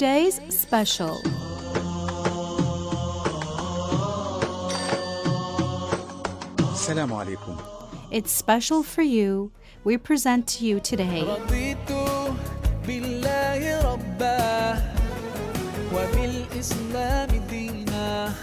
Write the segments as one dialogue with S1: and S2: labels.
S1: today's special.
S2: Assalamu alaikum.
S1: It's special for you. We present to you today
S3: رضيت بالله ربا وبالإسلام دينا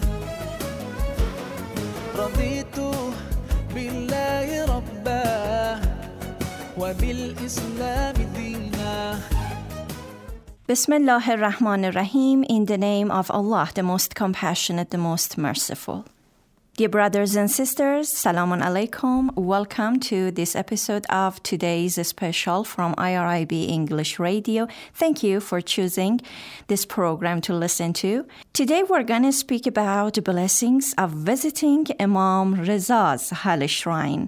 S3: رضيت بالله ربا وبالإسلام دينا
S4: Bismillah ar-Rahman ar-Rahim, in the name of Allah, the most compassionate, the most merciful. Dear brothers and sisters, Salamun Alaikum. Welcome to this episode of today's special from IRIB English Radio. Thank you for choosing this program to listen to. Today we're going to speak about the blessings of visiting Imam Riza's holy shrine.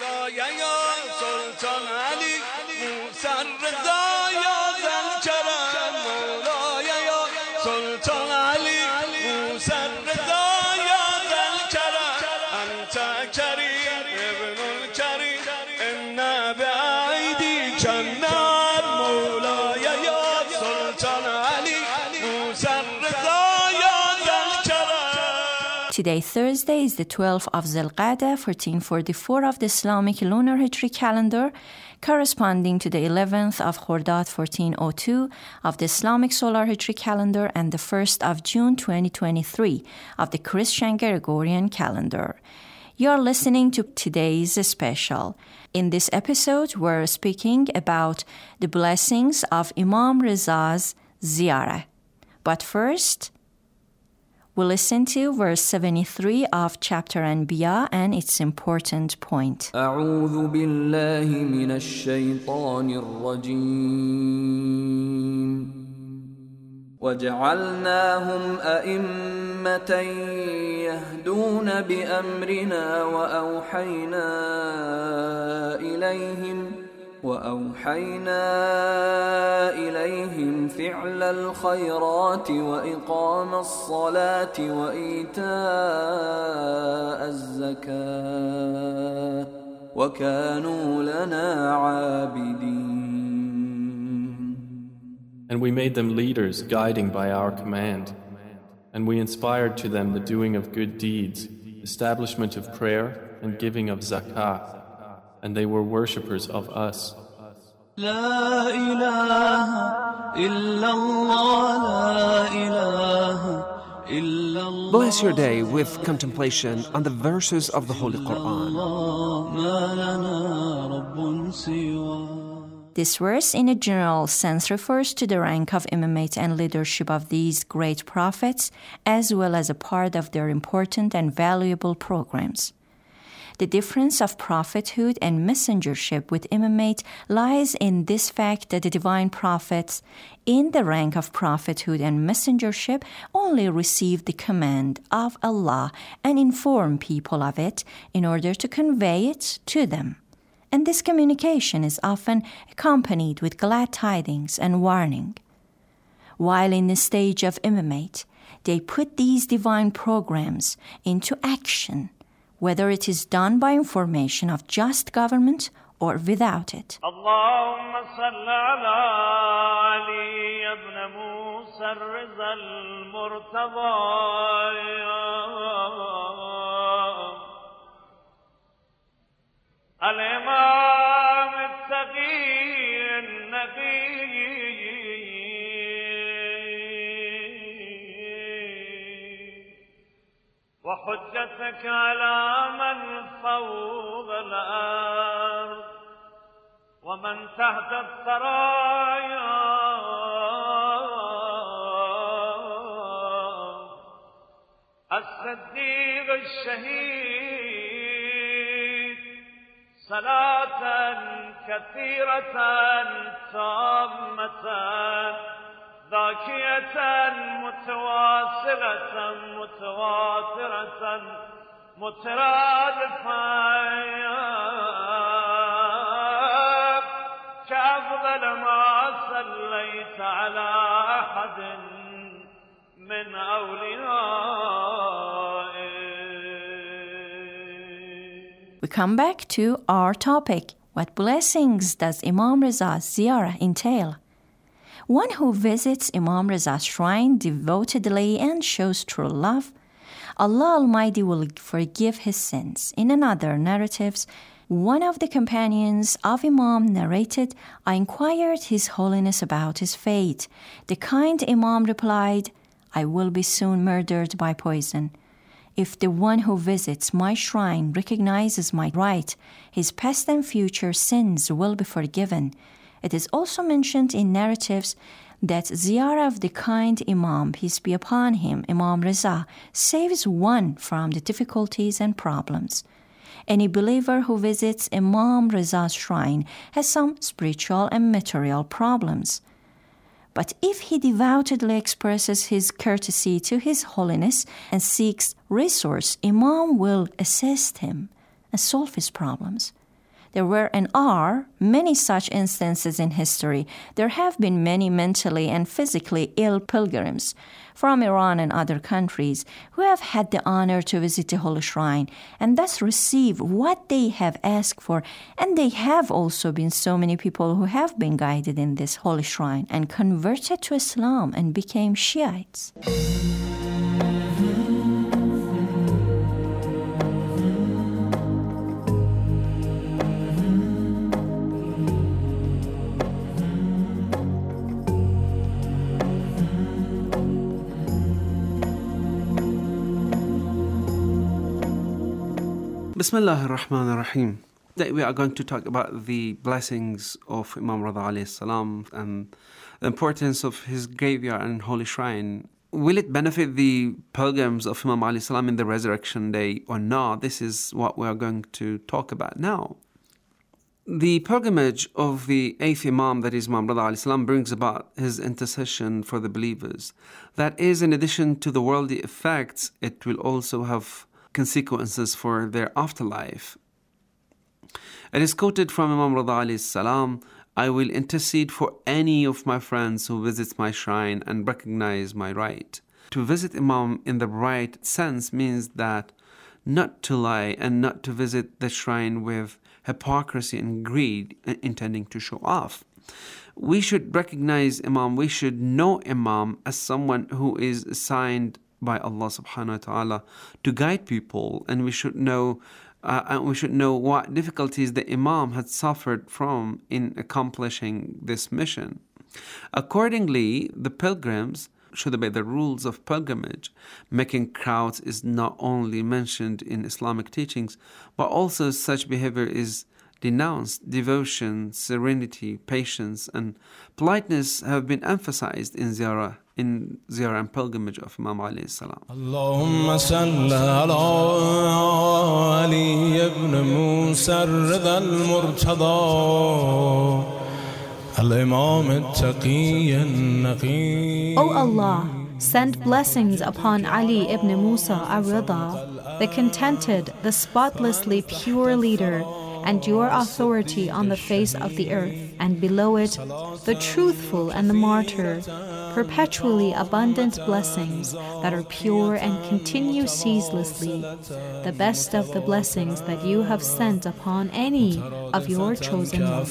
S4: Today, Thursday, is the 12th of Zilqa'dah, 1444 of the Islamic lunar Hijri calendar, corresponding to the 11th of Khordad, 1402 of the Islamic solar Hijri calendar, and the 1st of June, 2023 of the Christian Gregorian calendar. You're listening to today's special. In this episode, we're speaking about the blessings of Imam Riza's ziyarah. But first, we'll listen to verse 73 of chapter Anbiya and its important point.
S5: أعوذ بالله من الشيطان الرجيم وجعلناهم أئمة يهدون بأمرنا وأوحينا إليهم فعل الخيرات وإقام الصلاة وإيتاء الزكاة وكانوا لنا عابدين.
S6: And we made them leaders, guiding by our command. And we inspired to them the doing of good deeds, establishment of prayer, and giving of zakah. And they were worshippers of us.
S3: لا إله إلا الله لا إله إلا الله.
S7: Bless your day with contemplation on the verses of the Holy Quran.
S3: ما لنا رب سواه.
S4: This verse, in a general sense, refers to the rank of imamate and leadership of these great prophets, as well as a part of their important and valuable programs. The difference of prophethood and messengership with imamate lies in this fact that the divine prophets, in the rank of prophethood and messengership, only receive the command of Allah and inform people of it in order to convey it to them. And this communication is often accompanied with glad tidings and warning. While in the stage of imamate, they put these divine programs into action, whether it is done by information of just government or without it.
S8: اللهم صل على علي ابن موسى الرضا المرتضى الإمام التقي النبي وحجتك على من فوق الأرض ومن تحت الثرايا الصديق الشهيد صلاة كثيرة تامة ذاكية متواصلة متواترة مترادفة كأفضل ما صليت على أحد من أوليائك.
S4: We come back to our topic. What blessings does Imam Riza's ziyarah entail? One who visits Imam Riza's shrine devotedly and shows true love, Allah Almighty will forgive his sins. In another narratives, one of the companions of Imam narrated, I inquired His Holiness about his fate. The kind Imam replied, I will be soon murdered by poison. If the one who visits my shrine recognizes my right, his past and future sins will be forgiven. It is also mentioned in narratives that ziyarah of the kind Imam, peace be upon him, Imam Riza, saves one from the difficulties and problems. Any believer who visits Imam Riza's shrine has some spiritual and material problems. But if he devoutly expresses his courtesy to His Holiness and seeks resource, Imam will assist him and solve his problems. There were and are many such instances in history. There have been many mentally and physically ill pilgrims from Iran and other countries who have had the honor to visit the Holy Shrine and thus receive what they have asked for. And there have also been so many people who have been guided in this Holy Shrine and converted to Islam and became Shiites.
S7: Bismillah ar-Rahman ar-Rahim. Today we are going to talk about the blessings of Imam Rida alayhi salam and the importance of his graveyard and holy shrine. Will it benefit the pilgrims of Imam alayhi salam in the resurrection day or not? This is what we are going to talk about now. The pilgrimage of the 8th Imam, that is Imam Rida alayhi salam, brings about his intercession for the believers. That is, in addition to the worldly effects, it will also have consequences for their afterlife. It is quoted from Imam Rida alayhi salam, I will intercede for any of my friends who visits my shrine and recognize my right. To visit Imam in the right sense means that not to lie and not to visit the shrine with hypocrisy and greed, intending to show off. We should recognize Imam, we should know Imam as someone who is assigned by Allah subhanahu wa ta'ala to guide people, and we should know what difficulties the Imam had suffered from in accomplishing this mission. Accordingly, the pilgrims should obey the rules of pilgrimage. Making crowds is not only mentioned in Islamic teachings, but also such behavior is denounced. Devotion, serenity, patience, and politeness have been emphasized in ziyarah and pilgrimage of Imam alayhi salam.
S9: Allahumma salli ala Ali ibn Musa ar-Rida al-Murtada al-Imam al-Taqi al-Naqi.
S1: O Allah, send blessings upon Ali ibn Musa ar-Rida, the contented, the spotlessly pure leader, and your authority on the face of the earth, and below it, the truthful and the martyr, perpetually abundant blessings that are pure and continue ceaselessly, the best of the blessings that you have sent upon any of your chosen ones.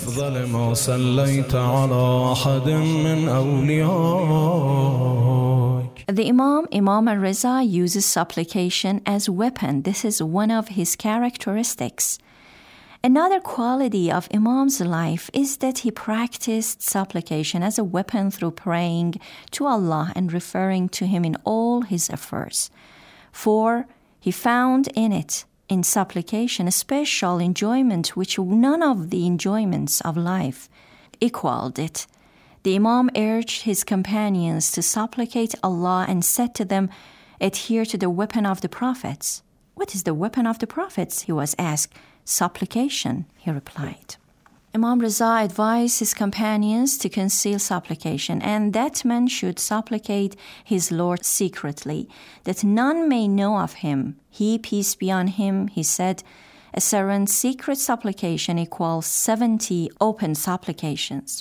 S4: The Imam al-Riza, uses supplication as weapon. This is one of his characteristics. Another quality of Imam's life is that he practiced supplication as a weapon through praying to Allah and referring to Him in all his affairs. For he found in supplication, a special enjoyment which none of the enjoyments of life equaled it. The Imam urged his companions to supplicate Allah and said to them, adhere to the weapon of the prophets. What is the weapon of the prophets? He was asked. Supplication, he replied. Imam Riza advised his companions to conceal supplication, and that man should supplicate his Lord secretly, that none may know of him. He, peace be on him, he said, a certain secret supplication equals 70 open supplications.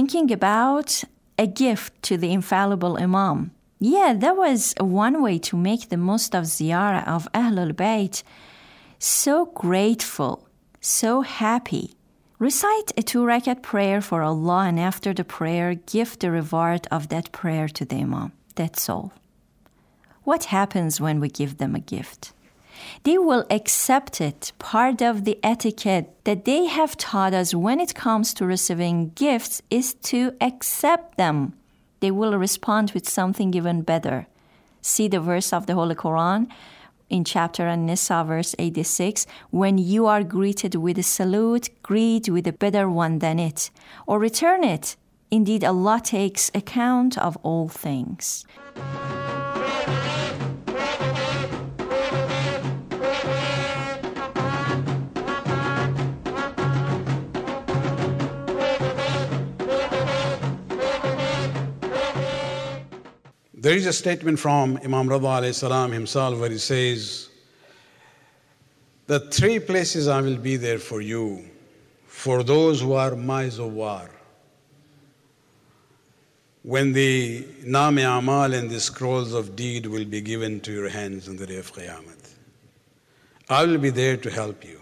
S4: thinking about a gift to the infallible Imam. Yeah, that was one way to make the most of ziyarah of Ahlul Bayt. So grateful, so happy. Recite a 2-rakat prayer for Allah, and after the prayer, give the reward of that prayer to the Imam. That's all. What happens when we give them a gift? They will accept it. Part of the etiquette that they have taught us when it comes to receiving gifts is to accept them. They will respond with something even better. See the verse of the Holy Quran in chapter An-Nisa, verse 86. When you are greeted with a salute, greet with a better one than it, or return it. Indeed, Allah takes account of all things.
S10: There is a statement from Imam Rida alayhi salam himself where he says, the 3 places I will be there for you, for those who are my zawar. When the Naam-e Amal and the scrolls of deed will be given to your hands on the day of Qiyamah, I will be there to help you.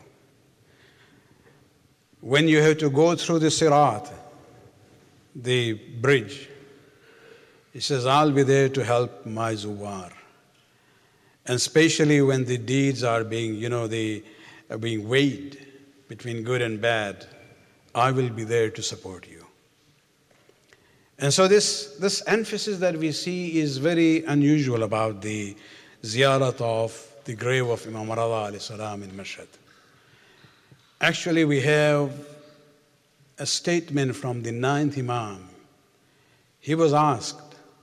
S10: When you have to go through the Sirat, the bridge, he says, I'll be there to help my zuwar. And especially when the deeds are being, they are being weighed between good and bad, I will be there to support you. And so this emphasis that we see is very unusual about the ziyarat of the grave of Imam Rida alayhi salam in Mashhad. Actually, we have a statement from the 9th Imam. He was asked,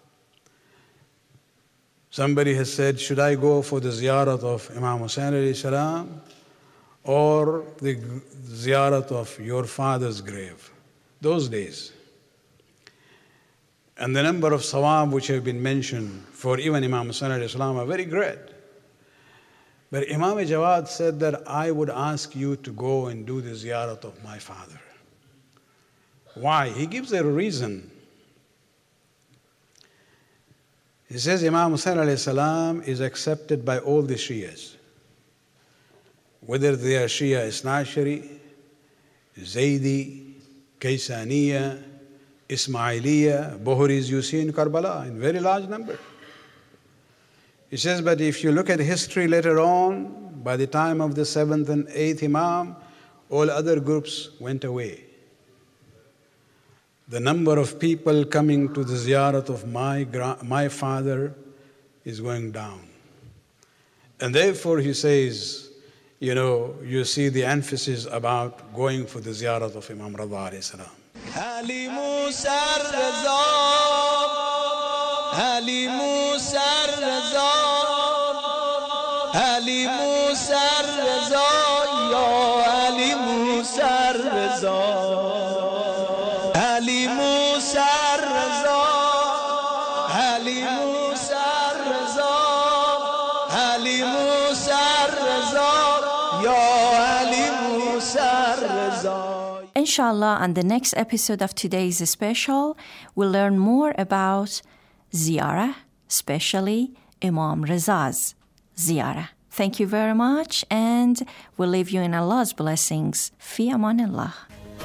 S10: somebody has said, should I go for the ziyarat of Imam Hussain alayhi salam or the ziyarat of your father's grave? Those days. And the number of sawab which have been mentioned for even Imam Hussain alayhi salam are very great. But Imam Jawad said that I would ask you to go and do the ziyarat of my father. Why? He gives a reason. He says Imam Hussain alayhi salam is accepted by all the Shias, whether they are Shia Isnashari, Zaydi, Kaysaniya, Ismailiya, Bohris you see in Karbala in very large number. He says, but if you look at history later on, by the time of the 7th and 8th Imam, all other groups went away. The number of people coming to the ziyarat of my father is going down. And therefore he says, you see the emphasis about going for the ziyarat of Imam Rida alayhi salam.
S3: Ali Musa Raza, Ali Musa Raza, Ali Musa Raza, Ya Ali Musa Raza. Ali Musa Raza, Ali Musa Raza, Ali Musa Raza, Ya Ali Musa Raza.
S4: Inshallah, on the next episode of today's special, we'll learn more about ziyarah, especially Imam Riza's ziyarah. Thank you very much, and we'll leave you in Allah's blessings. Fi amanillah.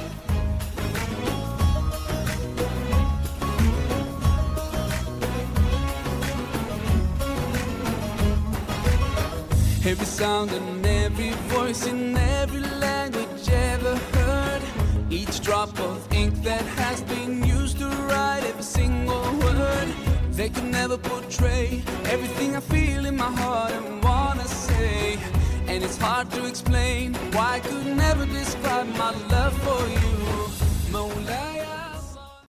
S3: Every sound and every voice in every language ever heard. Each drop of ink that has been used to write every single word. They could never portray everything I feel in my heart and wanna say. And it's hard to explain why I could never describe my